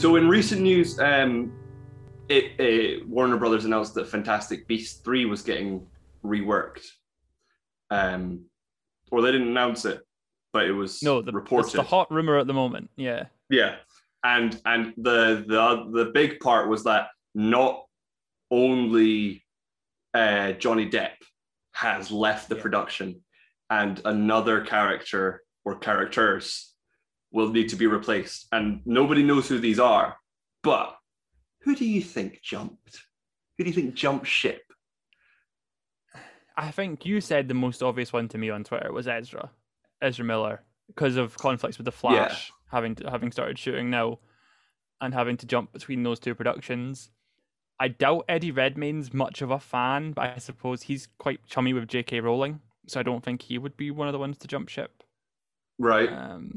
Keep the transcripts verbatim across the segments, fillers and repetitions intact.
So in recent news, um, it, it, Warner Brothers announced that Fantastic Beasts three was getting reworked. Um, or they didn't announce it, but it was No, the, reported. it's the hot rumor at the moment. Yeah. Yeah, and and the the the big part was that not only uh, Johnny Depp has left the Yeah. production, and another character or characters will need to be replaced, and nobody knows who these are. But who do you think jumped? Who do you think jumped ship? I think you said the most obvious one to me on Twitter was Ezra, Ezra Miller, because of conflicts with the Flash, Yeah. having to, having started shooting now, and having to jump between those two productions. I doubt Eddie Redmayne's much of a fan, but I suppose he's quite chummy with J K Rowling, so I don't think he would be one of the ones to jump ship. Right. Um,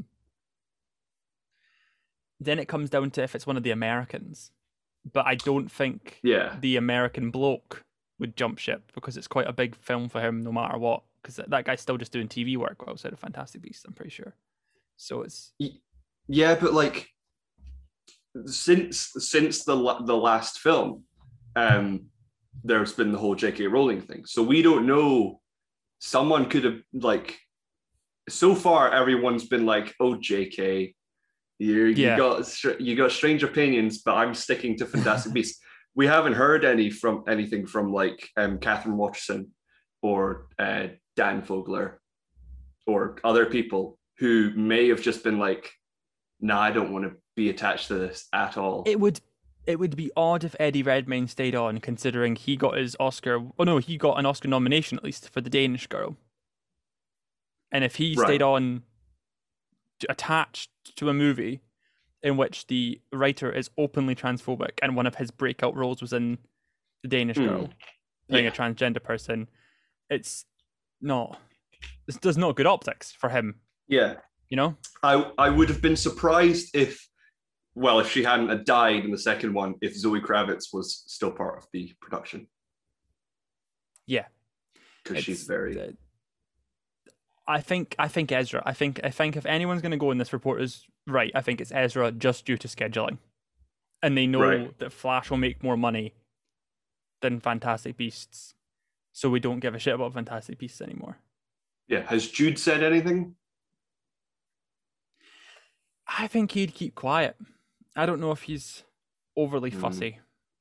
then it comes down to if it's one of the Americans, but I don't think Yeah. the American bloke would jump ship because it's quite a big film for him no matter what, because that guy's still just doing T V work outside of Fantastic Beasts, I'm pretty sure. So it's... Yeah, but like since since the the last film, um, there's been the whole J K Rowling thing. So we don't know. Someone could have like. So far, everyone's been like, "Oh, J K, you Yeah. you got you got strange opinions," but I'm sticking to Fantastic Beasts. We haven't heard any from anything from like um, Catherine Watterson or uh, Dan Fogler or other people who may have just been like, "Nah, I don't want to be attached to this at all." It would it would be odd if Eddie Redmayne stayed on, considering he got his Oscar. Oh no, he got an Oscar nomination at least for The Danish Girl. And if he Right. stayed on attached to a movie in which the writer is openly transphobic and one of his breakout roles was in The Danish Girl, Mm. playing Yeah. a transgender person, it's not, this does not good optics for him, Yeah. you know? I I would have been surprised if, well, if she hadn't had died in the second one, if Zoe Kravitz was still part of the production. Yeah. Because It's, she's very... uh, I think I think Ezra. I think I think if anyone's going to go in this report is right, I think it's Ezra just due to scheduling, and they know Right. that Flash will make more money than Fantastic Beasts, so we don't give a shit about Fantastic Beasts anymore. Yeah. Has Jude said anything? I think he'd keep quiet. I don't know if he's overly Hmm. fussy,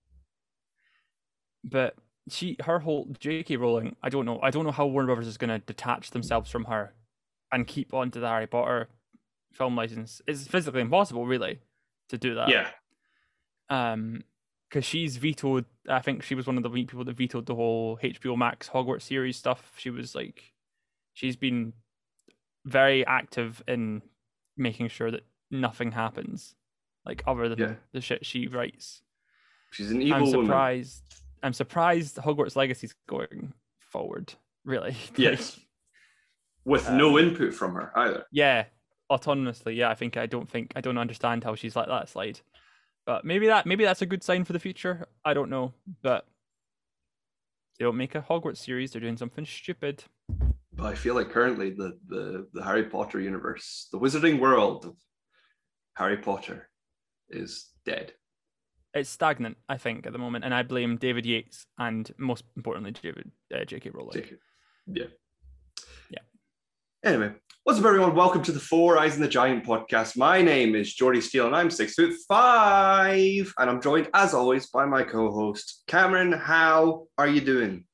but she, her whole J K Rowling, I don't know. I don't know how Warner Brothers is going to detach themselves from her and keep on to the Harry Potter film license. It's physically impossible, really, to do that. Yeah. Um, because she's vetoed. I think she was one of the people that vetoed the whole H B O Max Hogwarts series stuff. She was like, she's been very active in making sure that nothing happens, like other than Yeah. the shit she writes. She's an evil I'm woman. surprised. I'm surprised Hogwarts Legacy's going forward. Really. Yes. Like, With um, no input from her either. yeah, autonomously. Yeah, I think I don't think I don't understand how she's let that slide. But maybe that maybe that's a good sign for the future. I don't know, but they don't make a Hogwarts series. They're doing something stupid. But I feel like currently the the the Harry Potter universe, the wizarding world of Harry Potter, is dead. It's stagnant, I think, at the moment, and I blame David Yates and most importantly, David uh, J K Rowling. Take it. Yeah. Yeah. Anyway, what's up, everyone? Welcome to the Four Eyes and the Giant podcast. My name is Geordie Steele, and I'm six foot five, and I'm joined, as always, by my co-host Cameron. How are you doing?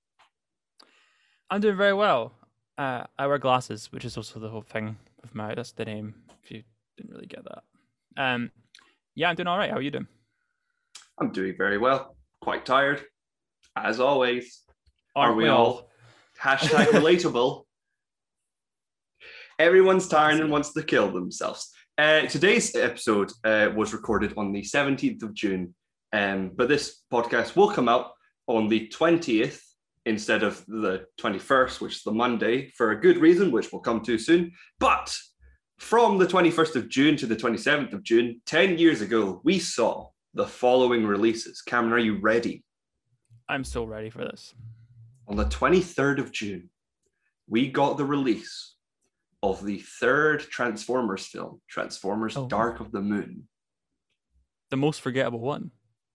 I'm doing very well. Uh, I wear glasses, which is also the whole thing with my. That's the name. If you didn't really get that. Um, yeah, I'm doing all right. How are you doing? I'm doing very well. Quite tired, as always. Aren't are we, we all? all? Hashtag relatable. Everyone's tired and wants to kill themselves. Uh, today's episode uh, was recorded on the seventeenth of June, um, but this podcast will come out on the twentieth instead of the twenty-first, which is the Monday, for a good reason, which we'll come to soon. But from the twenty-first of June to the twenty-seventh of June, ten years ago, we saw the following releases. Cameron, are you ready? I'm so ready for this. On the twenty-third of June, we got the release of the third Transformers film, Transformers Oh. Dark of the Moon. The most forgettable one.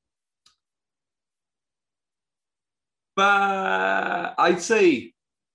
But I'd say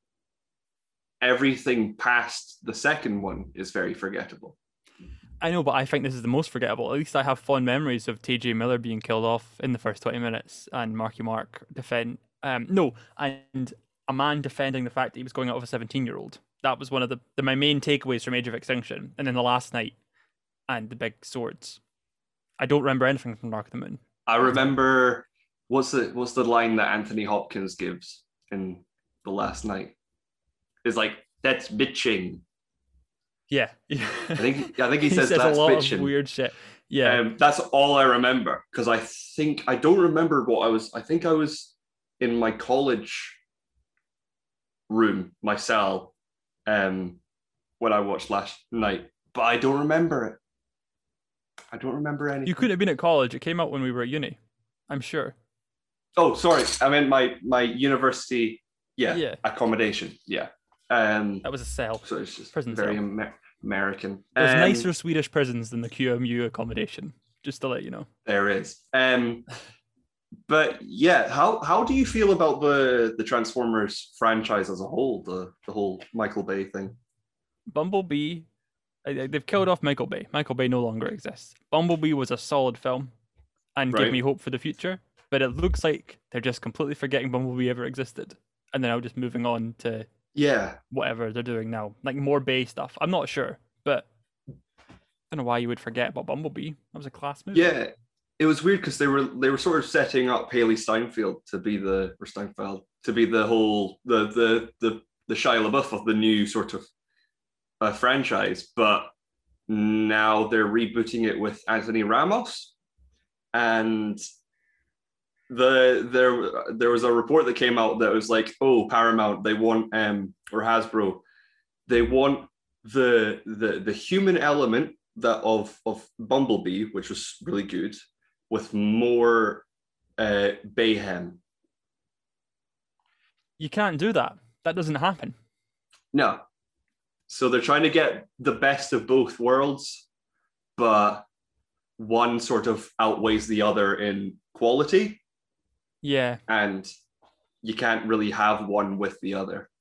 everything past the second one is very forgettable. I know, but I think this is the most forgettable. At least I have fond memories of T J Miller being killed off in the first twenty minutes and Marky Mark defend. Um, no, and a man defending the fact that he was going out of a seventeen-year-old. That was one of the, the my main takeaways from Age of Extinction. And then the last night and the big swords. I don't remember anything from Dark of the Moon. I remember what's the what's the line that Anthony Hopkins gives in The Last Night? It's like, that's bitching. Yeah. I think I think he, he says, says that's a lot bitching. Of weird shit. Yeah. Um, that's all I remember, because I think I don't remember what I was. I think I was in my college room, my cell, um, when I watched Last Night, but I don't remember it. I don't remember anything. You couldn't have been at college. It came out when we were at uni. I'm sure. Oh, sorry. I meant my my university. Yeah. Yeah. Accommodation. Yeah. Um, that was a cell. So it's just prison very cell. Amer- American. There's um, nicer Swedish prisons than the Q M U accommodation. Just to let you know. There is. Um, but yeah, how how do you feel about the the Transformers franchise as a whole? The the whole Michael Bay thing. Bumblebee. They've killed off Michael Bay. Michael Bay no longer exists. Bumblebee was a solid film and Right. gave me hope for the future. But it looks like they're just completely forgetting Bumblebee ever existed. And they're now just moving on to Yeah. whatever they're doing now. Like more Bay stuff. I'm not sure. But I don't know why you would forget about Bumblebee. That was a class movie. Yeah. It was weird because they were they were sort of setting up Haley Steinfeld to be the or Steinfeld to be the whole the the the the Shia LaBeouf of the new sort of uh, franchise, but now they're rebooting it with Anthony Ramos, and the there there was a report that came out that was like, oh, Paramount, they want um or Hasbro, they want the the the human element that of of Bumblebee, which was really good, with more uh Bayhem. You can't do that. That doesn't happen. No. So they're trying to get the best of both worlds, but one sort of outweighs the other in quality. Yeah. And you can't really have one with the other.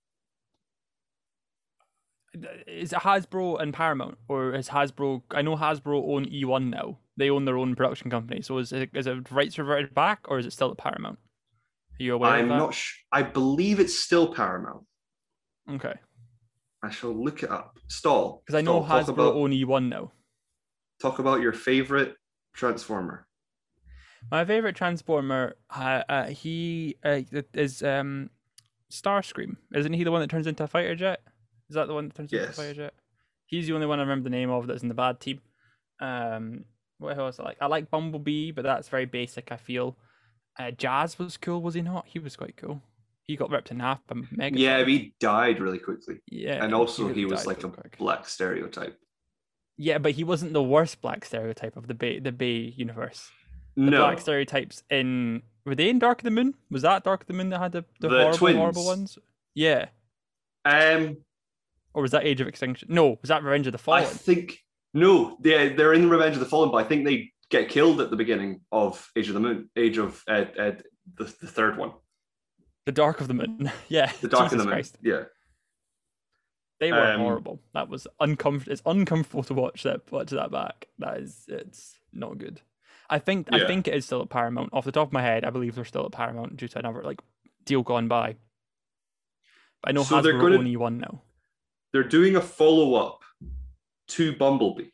Is it Hasbro and Paramount, or is Hasbro? I know Hasbro own E one now. They own their own production company. So is it is it rights reverted back, or is it still at Paramount? Are you aware I'm of that? not sh- I believe it's still Paramount. Okay. I shall look it up. Stall. Because I know Stall. Talk Hasbro about, own E one now. talk about your favorite Transformer. My favorite Transformer, uh, uh, he uh, is um, Starscream. Isn't he the one that turns into a fighter jet? Is that the one that turns Yes. into a fighter jet? He's the only one I remember the name of that's in the bad team. Um, what else I like? I like Bumblebee, but that's very basic, I feel. Uh, Jazz was cool, was he not? He was quite cool. He got ripped in half by Megatron. Yeah, he died really quickly. Yeah, And also really he was died like a real quick. black stereotype. Yeah, but he wasn't the worst black stereotype of the Bay the Bay universe. The No. black stereotypes in were they in Dark of the Moon? Was that Dark of the Moon that had the, the, The horrible twins. horrible ones? Yeah. Um Or was that Age of Extinction? No, was that Revenge of the Fallen? I think no, they they're in Revenge of the Fallen, but I think they get killed at the beginning of Age of the Moon, Age of uh, uh, the the third one, The Dark of the Moon. Yeah. the Dark Jesus of the Moon. Christ. Yeah, They were Um, horrible. That was uncomfortable. It's uncomfortable to watch that watch that back. That is, it's not good. I think I Yeah. think it is still at Paramount. Off the top of my head, I believe they're still at Paramount due to another like deal gone by. But I know So they're Hasbro gonna- own E one now. they're doing a follow up to Bumblebee,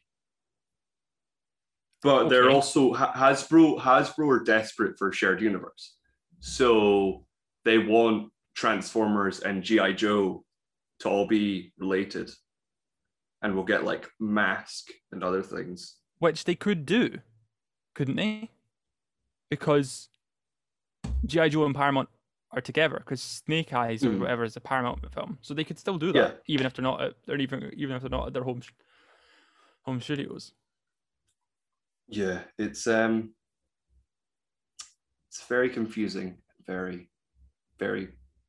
but they're Okay. also Ha- Hasbro. Hasbro are desperate for a shared universe, so they want Transformers and G I Joe to all be related, and we'll get like Mask and other things. Which they could do, couldn't they? Because G I Joe and Paramount are together. Because Snake Eyes or Mhm. whatever is a Paramount film, so they could still do that, Yeah. even if they're not at, they're even even if they're not at their home home studios. Yeah, it's um, it's very confusing. Very, very.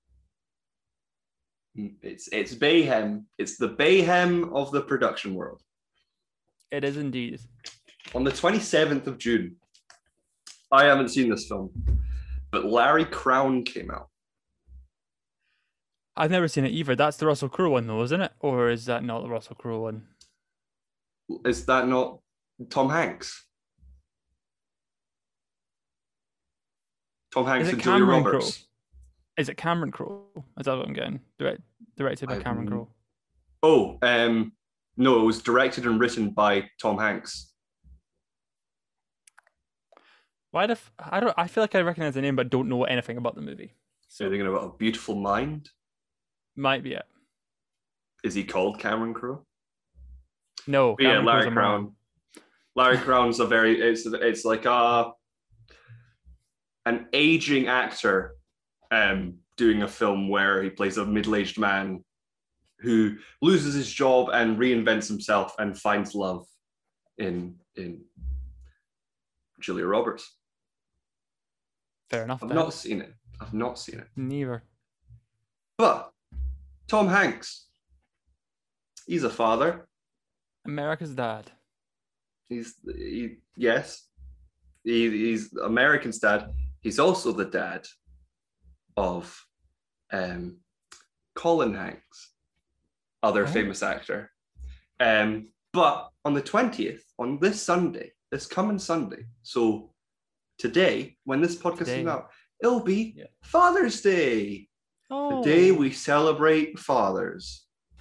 It's it's Bayhem. It's the Bayhem of the production world. It is indeed. On the twenty-seventh of June, I haven't seen this film, but Larry Crown came out. I've never seen it either. That's the Russell Crowe one, though, isn't it? Or is that not the Russell Crowe one? Is that not Tom Hanks? Tom Hanks Is it and Julia Cameron Roberts. Crowe? Is it Cameron Crowe? Is that what I'm getting? Direct, directed by I- Cameron Crowe. Oh, um, no, it was directed and written by Tom Hanks. Why the f- I don't I feel like I recognize the name but don't know anything about the movie. So you're thinking about A Beautiful Mind? Might be it. Is he called Cameron Crowe? No, But yeah, Cameron Larry Crowe's a man. Crown. Larry Crown's a very it's it's like a an aging actor um doing a film where he plays a middle-aged man who loses his job and reinvents himself and finds love in in Julia Roberts. Fair enough. I've then. not seen it. I've not seen it. Neither. But Tom Hanks, he's a father. America's Dad. He's he, yes, he, he's American's dad. He's also the dad of um, Colin Hanks, other Oh. famous actor. Um, but on the twentieth, on this Sunday, this coming Sunday, so today, when this podcast Today. is out, it'll be Yeah. Father's Day. Oh, The day we celebrate fathers.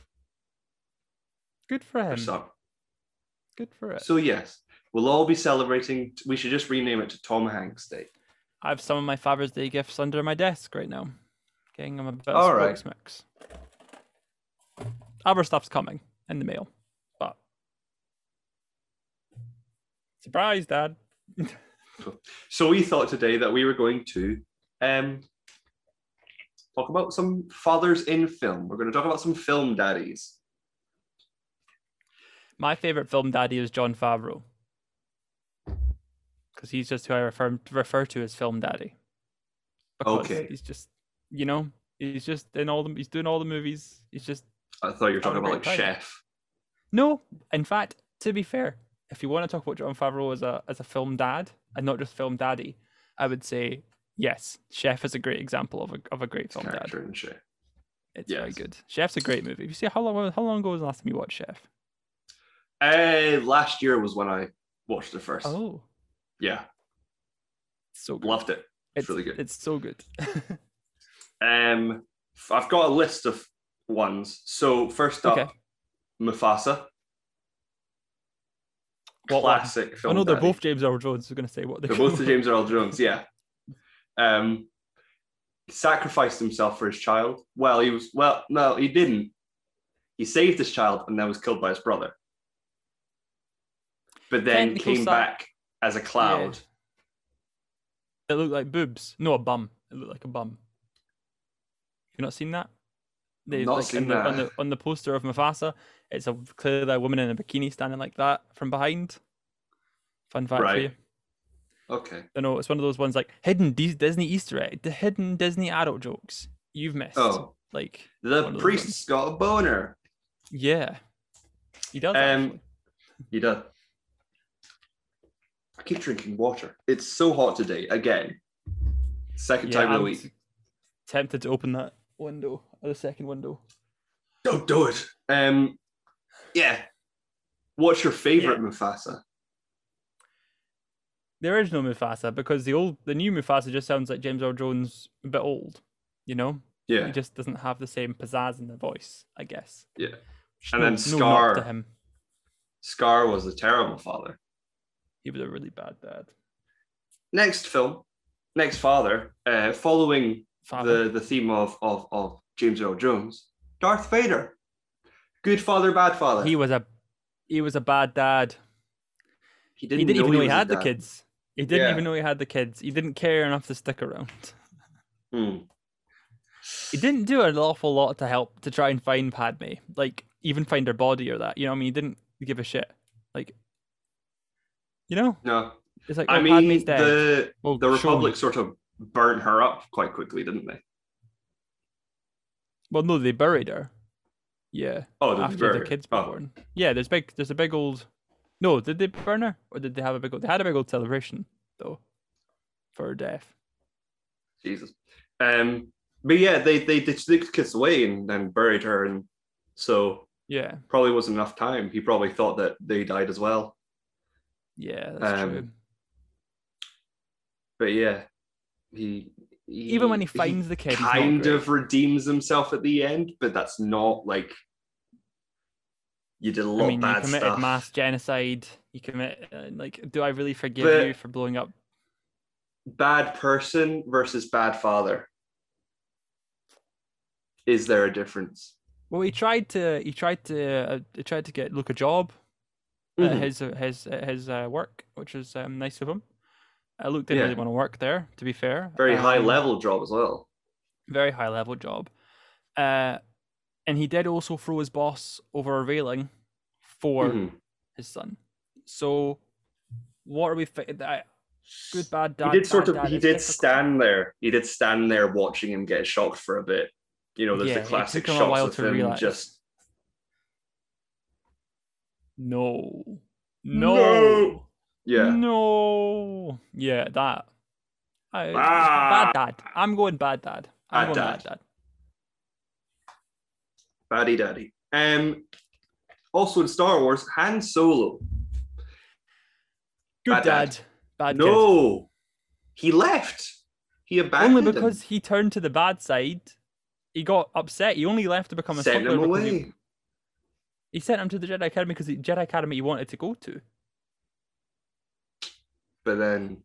good for Or him. some. Good for it. So yes, we'll all be celebrating. We should just rename it to Tom Hanks Day. I have some of my Father's Day gifts under my desk right now. Getting them a bit All of right. sports mix. Other stuff's coming in the mail, but surprise, Dad. So we thought today that we were going to um, talk about some fathers in film. We're going to talk about some film daddies. My favorite film daddy is Jon Favreau, because he's just who I refer refer to as film daddy. Because Okay. he's just, you know, he's just in all the he's doing all the movies. He's just I thought you were talking Have a about like great time. Chef. no. In fact, to be fair, if you want to talk about Jon Favreau as a as a film dad and not just film daddy, I would say yes. Chef is a great example of a of a great film dad. Character and Chef. It's very Yes. good. Chef's a great movie. You see how long how long ago was the last time you watched Chef? Uh, last year was when I watched it first. Oh, Yeah, so good. loved it. It's, It's really good. It's so good. Um, f- I've got a list of ones. So first up, Okay. Mufasa. What one? Classic I film. know they're daddy. both James Earl Jones. I was going to say what They're both the James Earl Jones, yeah. Um, sacrificed himself for his child. Well, he was, well, no, he didn't. He saved his child and then was killed by his brother. But then Technical came sac- back as a cloud. It looked like boobs. No, a bum. It looked like a bum. You not seen that? They, Not like, seen in the, that. On the on the poster of Mufasa, it's a clearly a woman in a bikini standing like that from behind. Fun fact for you. Right. Okay. I know it's one of those ones like hidden Dis- Disney Easter egg, the hidden Disney adult jokes you've missed. Oh, Like the one of those priest's got a boner. yeah, he does. Um, actually. He does. I keep drinking water. It's so hot today. Again. Second Yeah, time of the I'm week. t- tempted to open that window, or the second window. Don't do it. Um, yeah. What's your favorite Mufasa? The original Mufasa, because the old, the new Mufasa just sounds like James Earl Jones a bit old. You know, Yeah. he just doesn't have the same pizzazz in the voice, I guess. Yeah. Which And no- then no knock Scar. to him. Scar was a terrible father. He was a really bad dad. Next film, next father, uh, following Father. the, the theme of, of, of James Earl Jones, Darth Vader. Good father, bad father. He was a, he was a bad dad. He didn't, he didn't even know he was a had the dad. kids. He didn't Yeah. even know he had the kids. He didn't care enough to stick around. Hmm. He didn't do an awful lot to help to try and find Padme, like even find her body or that. You know, what I mean, he didn't give a shit. Like, you know, No. it's like I oh, mean, Padme's dead. the, Well, the show Republic me. sort of burnt her up quite quickly, didn't they? Well, no, they buried her. Yeah, Oh, did they after bury the her? kids were Oh. born. Yeah, there's big. There's a big old. No, did they burn her or did they have a big old? They had a big old celebration though. for her death. Jesus. Um, but yeah, they they they took the kids away and then buried her, and so Yeah, probably wasn't enough time. He probably thought that they died as well. yeah, that's Um, true. But yeah, he, he Even when he he finds the kid, he's not kind great. of redeems himself at the end, but that's not like you did a lot I mean, of you bad committed stuff. mass genocide. You commit uh, like, do I really forgive But- you for blowing up? Bad person versus bad father. Is there a difference? Well, he tried to. He tried to. Uh, he tried to get Luke a job at Mhm. his his at his uh, work, which was um, nice of him. Uh, Luke didn't Yeah. really want to work there, to be fair. Very high Um, level job as well. very high level job. Uh, and he did also throw his boss over a railing for Mhm. his son. So, what are we? Fi- I, good, bad, dad. He did sort bad of. dad He is did difficult. stand there. He did stand there watching him get shocked for a bit. You know, there's Yeah, the it classic took him a shots while of to him realise. just. No. No. No. Yeah. No. Yeah, that. I, Ah. Bad dad. I'm going bad dad. I'm Bad going dad. bad dad. Baddy daddy. Um. Also in Star Wars, Han Solo. Good Bad dad. dad. Bad kid. No, he left. He abandoned Only because him. he turned to the bad side. He got upset. He only left to become a Sent smuggler him because away. he, he sent him to the Jedi Academy because the Jedi Academy he wanted to go to. But then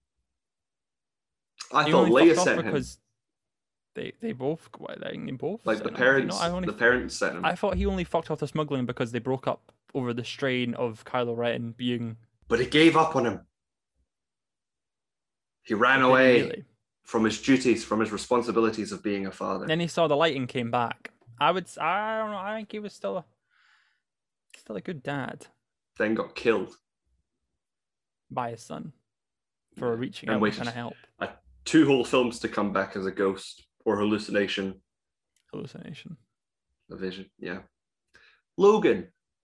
I He thought only Leia fucked off sent him. because they they both what, they both Like sent the him. parents, No, I only the parents sent him. I thought he only fucked off the smuggling because they broke up over the strain of Kylo Ren being. But he gave up on him. He ran Did he away really? from his duties, from his responsibilities of being a father. Then he saw the light and came back. I would. I don't know. I think he was still a still a good dad Then got killed. by his son for Yeah. reaching And out and waited. trying to help. Two whole films to come back as a ghost or hallucination, Hallucination. a vision. Yeah. Logan.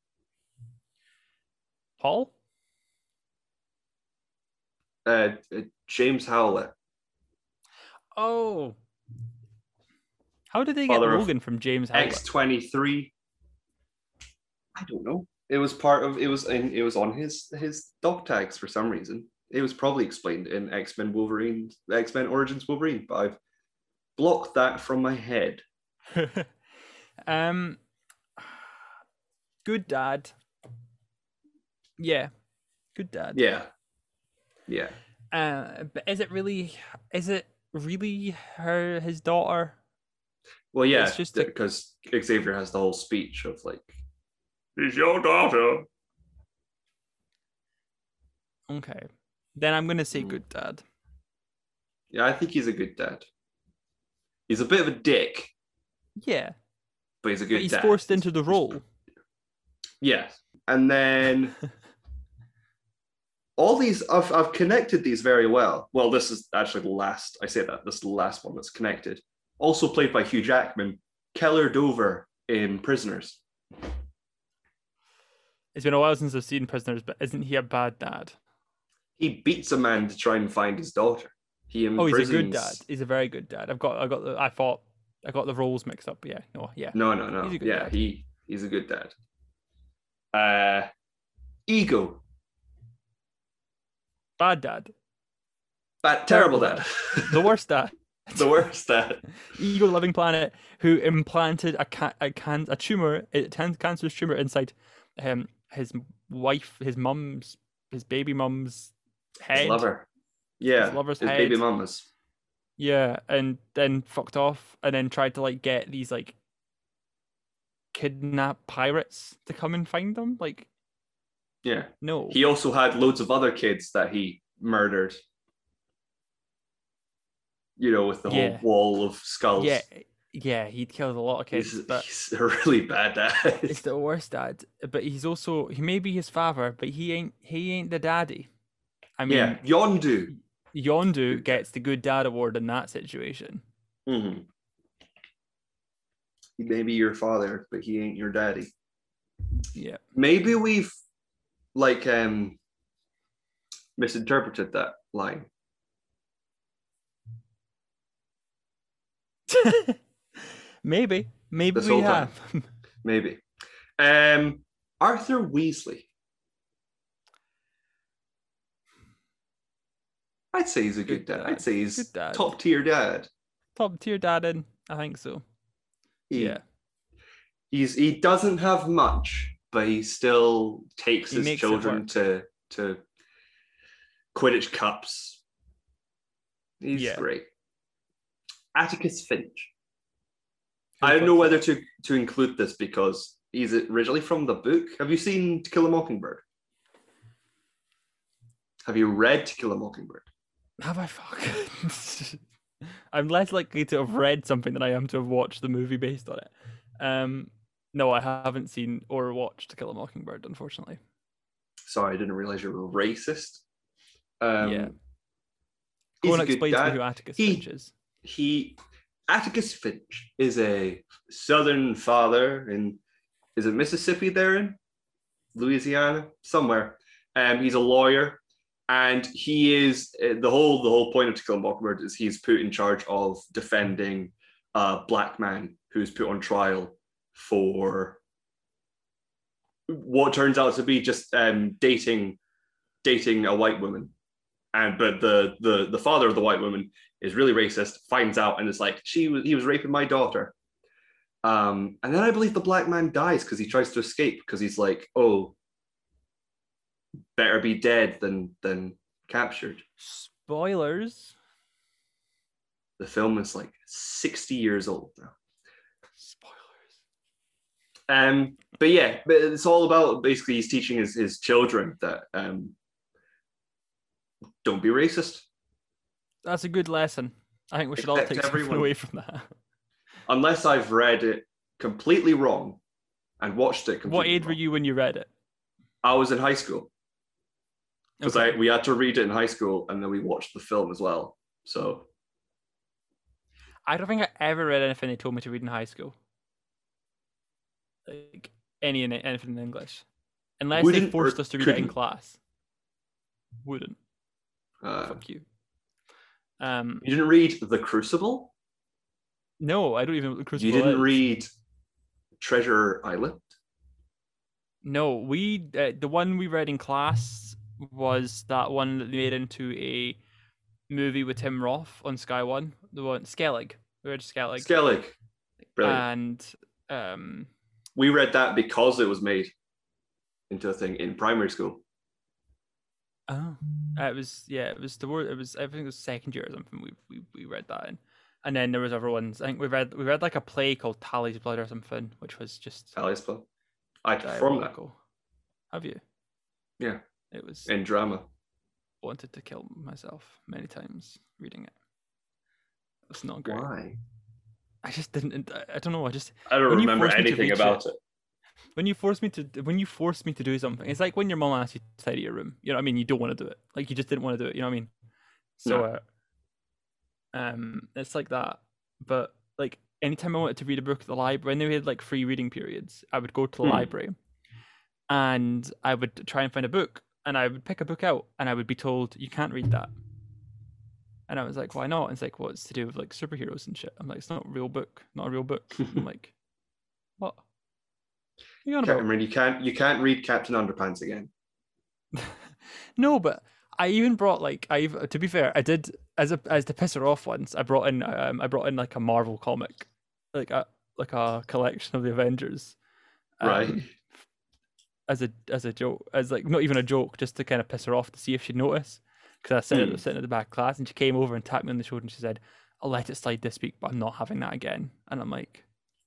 Paul? Uh, uh, James Howlett. Oh. How did they get Father of Logan from James X Howlett? twenty-three. I don't know. It was part of it was in it was on his his dog tags for some reason. It was probably explained in X-Men Wolverine, X-Men Origins Wolverine, but I've blocked that from my head. um, good dad. Yeah, good dad. Yeah. Yeah. Uh, but is it really? Is it really her? His daughter? Well, yeah, It's just a- because Xavier has the whole speech of like, "He's your daughter." Okay, then I'm gonna say Mm. good dad. Yeah, I think he's a good dad. He's a bit of a dick, Yeah, but he's a good but he's dad. forced into the role. Yeah, and then all these I've I've connected these very well. Well, this is actually the last. I say that this is the last one that's connected. Also played by Hugh Jackman, Keller Dover in Prisoners. It's been a while since I've seen Prisoners, but isn't he a bad dad? He beats a man to try and find his daughter. He Oh, imprisons... he's a good dad. He's a very good dad. I've got, I got the, I thought, I got the roles mixed up. Yeah, no, yeah. No, no, no. He's a good yeah, dad. he he's a good dad. Uh, Ego, Bad dad. bad, terrible dad. The worst dad. The worst dad. Ego Living Planet, who implanted a ca- a can a tumor, a can- cancerous tumor inside um his wife, his mum's, his baby mum's head. His lover. Yeah, His lover's his head. baby mamas. Yeah, and then fucked off, and then tried to like get these like kidnap pirates to come and find them. Like, Yeah. no. He also had loads of other kids that he murdered. You know, with the Yeah. whole wall of skulls. Yeah, yeah, he'd killed a lot of kids, He's, but he's a really bad dad. it's the worst dad. But he's also he may be his father, but he ain't he ain't the daddy. I mean, yeah, Yondu. Yondu gets the good dad award in that situation. Mm-hmm. He may be your father, but he ain't your daddy. Yeah, Maybe we've like um misinterpreted that line. Maybe, maybe this we whole time. have. Maybe. Um, Arthur Weasley. I'd say he's a good, Good dad. I'd dad. say Good he's dad. top tier dad. Top tier dad in. I think so. He, Yeah. He's he doesn't have much, but he still takes He his makes it children work. to to Quidditch cups. He's Yeah. great. Atticus Finch. Who I don't the know fuck's whether that? to to include this because he's originally from the book. Have you seen To Kill a Mockingbird? Have you read To Kill a Mockingbird? Have I fuck? I'm less likely to have read something than I am to have watched the movie based on it. Um, no, I haven't seen or watched To Kill a Mockingbird, unfortunately. Sorry, I didn't realize you were racist. Um, Yeah. he's Go and a good explain to me dad. who Atticus He Finch is. he Atticus Finch is a Southern father in, is it Mississippi they're in? Louisiana? Somewhere. Um, he's a lawyer, and he is uh, the whole the whole point of To Kill a Mockingbird is he's put in charge of defending a black man who's put on trial for what turns out to be just um, dating dating a white woman. And but the the the father of the white woman is really racist, finds out, and is like, she was he was raping my daughter. Um, and then I believe the black man dies because he tries to escape because he's like, oh, better be dead than than captured. Spoilers. The film is like sixty years old now. Spoilers. Um, but yeah, but it's all about basically he's teaching his, his children that um, don't be racist. That's a good lesson. I think we should all Accept take something everyone. away from that. Unless I've read it completely wrong and watched it completely What age wrong. were you when you read it? I was in high school. Because Okay. I we had to read it in high school and then we watched the film as well. So I don't think I ever read anything they told me to read in high school. Like any anything in English, unless they Wouldn't forced or us to read it in couldn't. class. Wouldn't. uh, Fuck you. Um, you didn't read The Crucible? no, I don't even know what the You Crucible didn't is. read Treasure Island? No, we uh, the one we read in class was that one that they made into a movie with Tim Roth on Sky One. The one Skellig. We read Skellig. Skellig. Brilliant. And um, we read that because it was made into a thing in primary school. oh, it was yeah, it was the word. It was I think it was second year or something. We we we read that in, and then there was other ones. I think we read we read like a play called Tally's Blood or something, which was just Alice Play. I performed that. diabolical. Have you? Yeah. It was In drama. wanted to kill myself many times reading it. It's not great. Why? I just didn't. I don't know. I just I don't when you remember force me to anything read about shit- it. when you force me to when you force me to do something, it's like when your mom asks you to tidy your room. You know what I mean? You don't want to do it. Like you just didn't want to do it. You know what I mean? So, No. uh, um, it's like that. But like anytime I wanted to read a book at the library, when they had like free reading periods, I would go to the Hmm. library, and I would try and find a book, and I would pick a book out, and I would be told you can't read that. And I was like, why not? And it's like, well, it's to do with like superheroes and shit. I'm like, it's not a real book, not a real book. I'm like, what? What are you on about? Cameron, you can't you can't read Captain Underpants again. No, but I even brought like I've to be fair, I did as a as to piss her off once. I brought in um I brought in like a Marvel comic, like a like a collection of the Avengers, um, Right. as a as a joke, as like not even a joke, just to kind of piss her off to see if she'd notice. Because I said Hmm. was sitting at the back of class, and she came over and tapped me on the shoulder, and she said, "I'll let it slide this week, but I'm not having that again." And I'm like,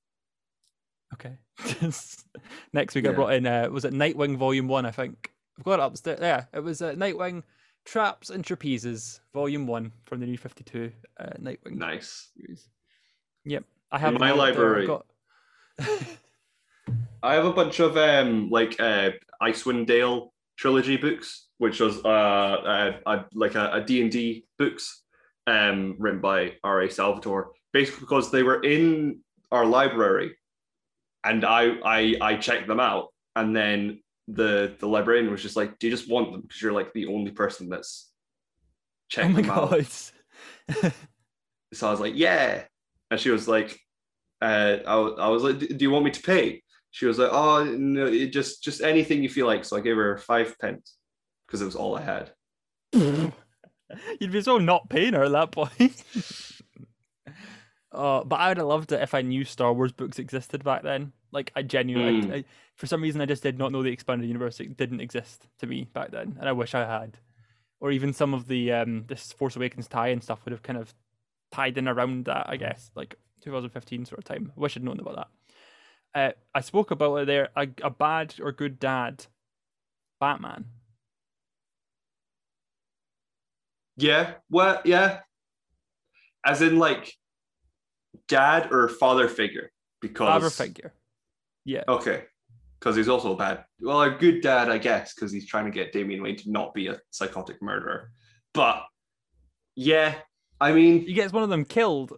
okay. Next week I Yeah. brought in uh, was it Nightwing Volume One? I think I've got it upstairs. Yeah, it was uh, Nightwing Traps and Trapezes Volume One from the New Fifty Two uh, Nightwing Nice. series. Yep, I have In them my all up there. library- I've got. I have a bunch of um like uh Icewind Dale trilogy books, which was uh, uh, uh like a, a D and D books um written by R A Salvatore, basically because they were in our library and I I I checked them out, and then the the librarian was just like, do you just want them because you're like the only person that's Oh checked my them out? god! So I was like, yeah. And she was like, uh, I, I was like, do you want me to pay? She was like, oh, no, it just, just anything you feel like. So I gave her five pence because it was all I had. You'd be so not paying her at that point. Uh, but I would have loved it if I knew Star Wars books existed back then. Like, I genuinely, Mm. I, I, for some reason, I just did not know the expanded universe didn't exist to me back then, and I wish I had. Or even some of the um, this Force Awakens tie and stuff would have kind of tied in around that, I guess, like twenty fifteen sort of time. I wish I'd known about that. Uh, I spoke about it there. A, a bad or good dad, Batman. Yeah, well, yeah. As in, like, dad or father figure? Because Father figure. Yeah. Okay, because he's also bad. Well, a good dad, I guess, because he's trying to get Damian Wayne to not be a psychotic murderer. But yeah, I mean, He gets one of them killed.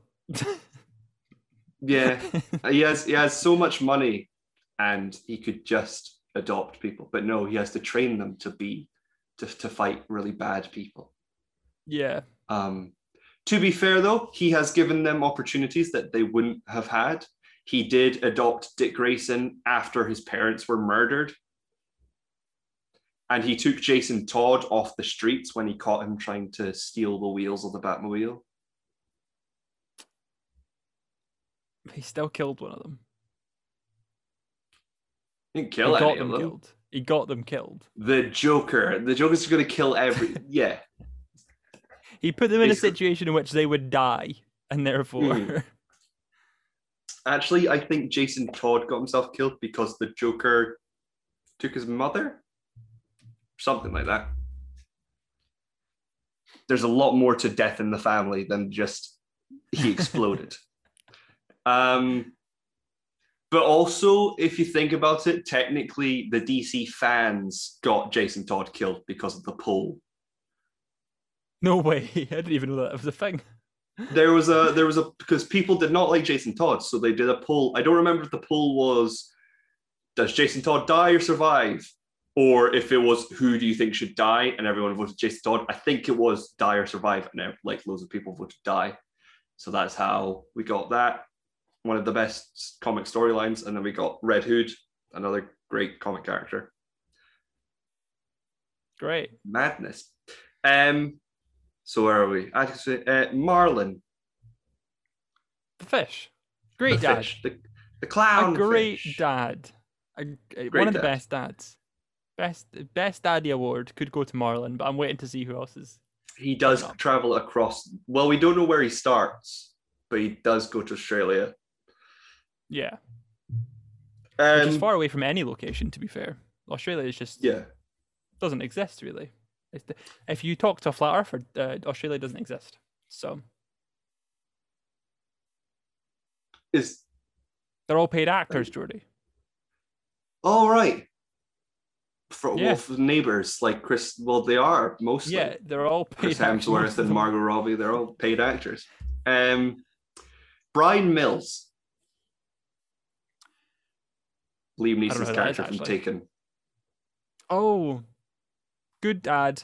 yeah, he has he has so much money, and he could just adopt people, but no, he has to train them to be to to fight really bad people. Yeah. Um, to be fair, though, he has given them opportunities that they wouldn't have had. He did adopt Dick Grayson after his parents were murdered. And he took Jason Todd off the streets when he caught him trying to steal the wheels of the Batmobile. He still killed one of them. He didn't kill he any got them, of them killed. He got them killed. The Joker. The Joker's going to kill every... Yeah. He put them in Basically. a situation in which they would die, and therefore... Mm. Actually, I think Jason Todd got himself killed because the Joker took his mother? Something like that. There's a lot more to death in the family than just he exploded. um, but also, if you think about it, technically the D C fans got Jason Todd killed because of the poll. No way. I didn't even know that was a thing. There was a there was a because people did not like Jason Todd, so they did a poll. I don't remember if the poll was, does Jason Todd die or survive, or if it was, who do you think should die, and everyone voted Jason Todd. I think it was die or survive, and like loads of people voted die. So that's how we got that, one of the best comic storylines, and then we got Red Hood, another great comic character. Great. Madness. Um. So where are we? I say, uh, Marlin. The fish. Great the dad. Fish. The, the clown A great fish. dad. A, a, Great one of the dad. best dads. Best best daddy award could go to Marlon, but I'm waiting to see who else is. He does Fair enough. travel across. Well, we don't know where he starts, but he does go to Australia. Yeah. Um, Which is far away from any location, to be fair. Australia is just Yeah. doesn't exist really. It's the, if you talk to a flat earther, uh, Australia doesn't exist. So Is they're all paid actors, Jordy. all right. For Yeah. well, neighbors like Chris. Well, they are mostly. Yeah, they're all paid Chris actors. most Hemsworth of and them. Margot Robbie. They're all paid actors. Um, Brian Mills. Liam I don't know Neeson's who that is, character from actually. Taken. Oh, good dad.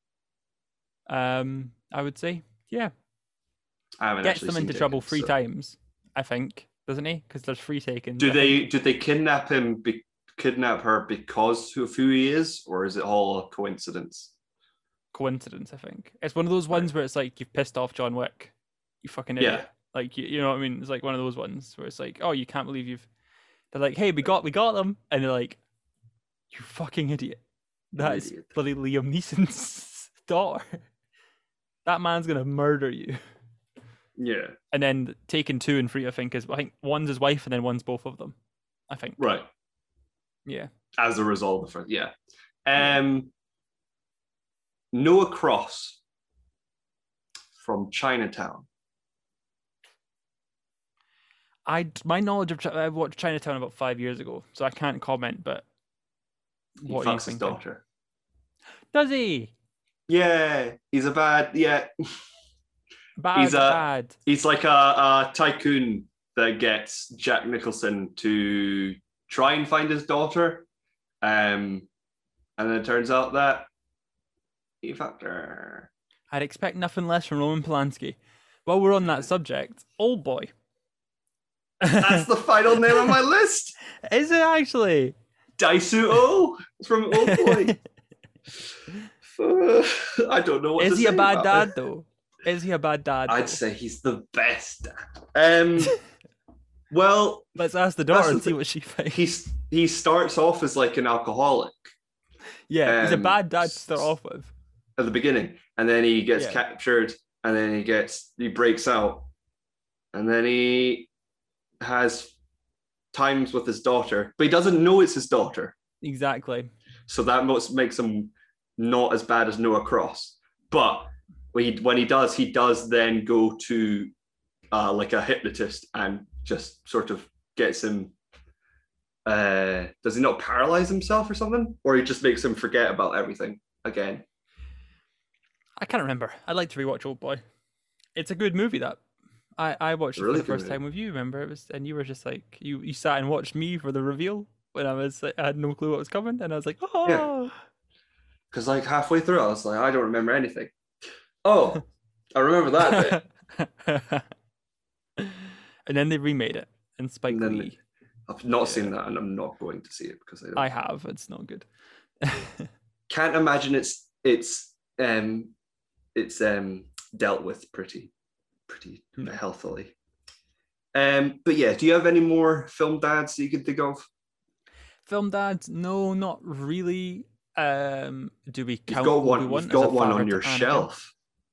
Um, I would say, yeah, I haven't gets actually them seen into Taken, trouble three so- times. I think, doesn't he? Because there's free taken. Do they do they kidnap him? Be, kidnap her because of who he is, or is it all a coincidence? Coincidence? I think it's one of those ones where it's like you've pissed off John Wick. You fucking idiot. Yeah. Like you, you know what I mean? It's like one of those ones where it's like, oh, you can't believe you've. They're like, hey, we got we got them, and they're like, you fucking idiot. That is Idiot. bloody Liam Neeson's daughter. That man's gonna murder you. Yeah. And then Taken two and three, I think, is I think one's his wife and then one's both of them. I think. Right. Yeah. As a result of the first, yeah. Um, Noah Cross from Chinatown. I my knowledge of Chi- I watched Chinatown about five years ago, so I can't comment. But He what are you fucks his thinking? daughter. Does he? Yeah, he's a bad. Yeah, Bad, He's a- bad. he's like a, a tycoon that gets Jack Nicholson to try and find his daughter, um, and then it turns out that he fucked her. I'd expect nothing less from Roman Polanski. While we're on that subject, Old Boy. That's the final name on my list. Is it actually? Daisuo from Old Boy. I don't know what Is to he say a bad about dad it. though? Is he a bad dad? I'd though? say he's the best dad. Um, well, let's ask the daughter the and see thing. what she thinks. He's he starts off as like an alcoholic. Yeah, he's a um, bad dad to start off with. At the beginning, and then he gets Yeah. captured, and then he gets he breaks out, and then he has times with his daughter, but he doesn't know it's his daughter. Exactly. So that makes him not as bad as Noah Cross. But when he, when he does, he does then go to uh, like a hypnotist and just sort of gets him. Uh, does he not paralyze himself or something? Or he just makes him forget about everything again? I can't remember. I'd like to rewatch Old Boy. It's a good movie, that. I, I watched it Really for the good first movie. time with you, remember? It was, and you were just like, you, you sat and watched me for the reveal when I was, I had no clue what was coming, and I was like, oh. Yeah. Because like halfway through, I was like, I don't remember anything. Oh, I remember that bit. And then they remade it, and Spike And then Lee. I've not Yeah. seen that, and I'm not going to see it because I don't. I have. It's not good. Can't imagine it's it's um it's um dealt with pretty pretty No. healthily. Um, but yeah, do you have any more film dads that you can think of? Film dads? No, not really. Um, do we You've count got one. Obi-Wan You've as a got one father on to your Anakin? shelf.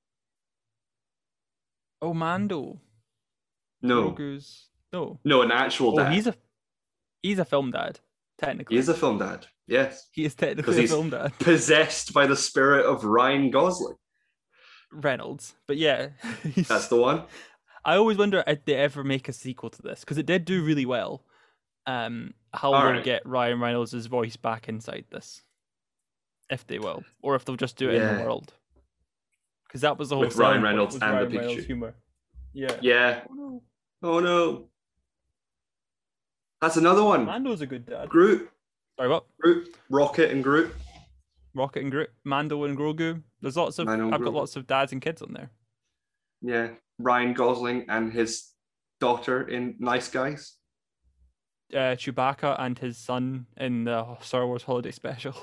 Oh, Mando. No, Grogu's. No. no, an actual Oh, dad. he's a he's a film dad. Technically, He is a film dad. Yes, he is 'Cause technically a he's- film dad. possessed by the spirit of Ryan Gosling. Reynolds, but yeah, he's, That's the one. I always wonder if they ever make a sequel to this because it did do really well. Um, how All they'll right. get Ryan Reynolds' voice back inside this, if they will, or if they'll just do it in Yeah. the world. Because that was the whole With Ryan selling point, Reynolds was and the Ryan Pikachu. Reynolds humor. Yeah. Yeah. Oh no, Oh no. That's another one. Mando's a good dad. Groot, Sorry, what? Groot, Rocket, and Groot. Rocket and Groot, Mando and Grogu. There's lots of. Mando and I've got Grogu. lots of dads and kids on there. Yeah, Ryan Gosling and his daughter in Nice Guys. Uh, Chewbacca and his son in the Star Wars Holiday Special.